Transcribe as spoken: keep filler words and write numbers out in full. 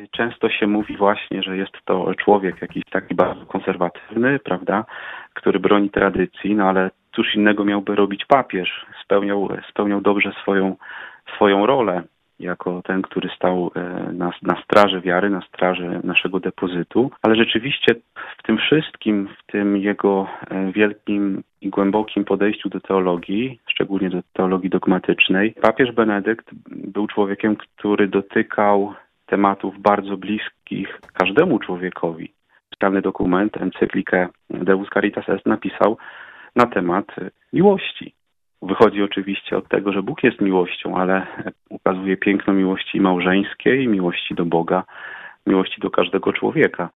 Często się mówi właśnie, że jest to człowiek jakiś taki bardzo konserwatywny, prawda, który broni tradycji, no ale cóż innego miałby robić papież? Spełniał, spełniał dobrze swoją, swoją rolę jako ten, który stał na, na straży wiary, na straży naszego depozytu. Ale rzeczywiście w tym wszystkim, w tym jego wielkim i głębokim podejściu do teologii, szczególnie do teologii dogmatycznej, papież Benedykt był człowiekiem, który dotykał tematów bardzo bliskich każdemu człowiekowi. Specjalny dokument, encyklikę Deus Caritas Est napisał na temat miłości. Wychodzi oczywiście od tego, że Bóg jest miłością, ale ukazuje piękno miłości małżeńskiej, miłości do Boga, miłości do każdego człowieka.